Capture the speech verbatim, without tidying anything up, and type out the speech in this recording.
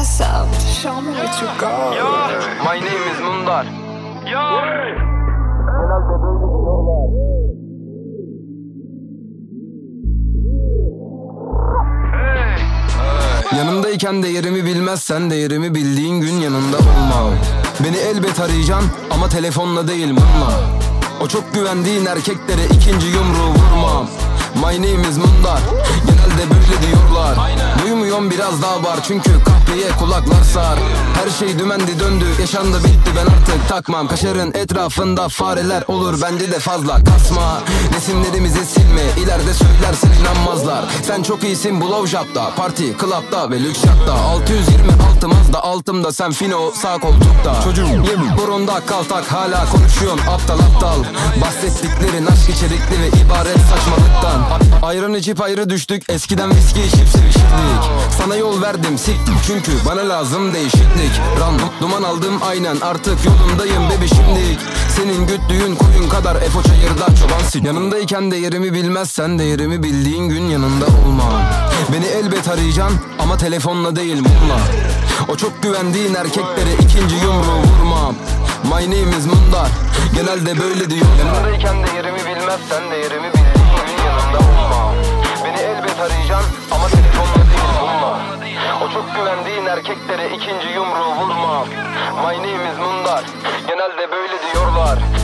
ass up, show me what you got. Yo, My name is Mundar. yo. Genelde böyle diyorlar. Hey. Yanımdayken değerimi bilmezsen değerimi bildiğin gün yanında olmam. Beni elbet arayacaksın ama telefonla değil mumla. O çok güvendiğin erkeklere ikinci yumruğu vurmam. My name is Mundar. Genelde böyle diyorlar. Duymuyorum biraz daha var çünkü kahveye kulaklar sar. Her şey dümendi döndü, yaşandı bitti, ben artık takmam. Kaşarın etrafında fareler olur, bence de fazla kasma. Resimlerimizi silme, ileride söylersen inanmazlar. Sen çok iyisin blowjob'da, parti, club'da ve lüks yatta. Altı yüz yirmi altı Mazda altımda, sen fino sağ koltukta. Çocuğum yem burunda kaltak, hala konuşuyorsun aptal aptal. Bahsettiklerin aşk içerikli ve ibaret saçmalıktan. A- Ayran içip ayrı düştük, eskiden viski içip sevişirdik. Sana yol verdim siktim çünkü bana lazım değişiklik. Random duman aldım aynen, artık yolundayım bebi şimdilik. Senin güttüğün koyun kadar Efo çayırda çoban sil. Yanımdayken değerimi bilmezsen değerimi bildiğin gün yanında olmam. Beni elbet arayacaksın ama telefonla değil mumla. O çok güvendiğin erkeklere ikinci yumruğu vurmam. My name is Mundar. Genelde böyle diyor. Yanımdayken değerimi bilmezsen değerimi bildiğin gün yanında olmam. Beni elbet arayacaksın ama telefonla değil mumla. O çok güvendiğin erkeklere ikinci yumruğu vurmam. My name is Mundar. Genelde böyle diyorlar.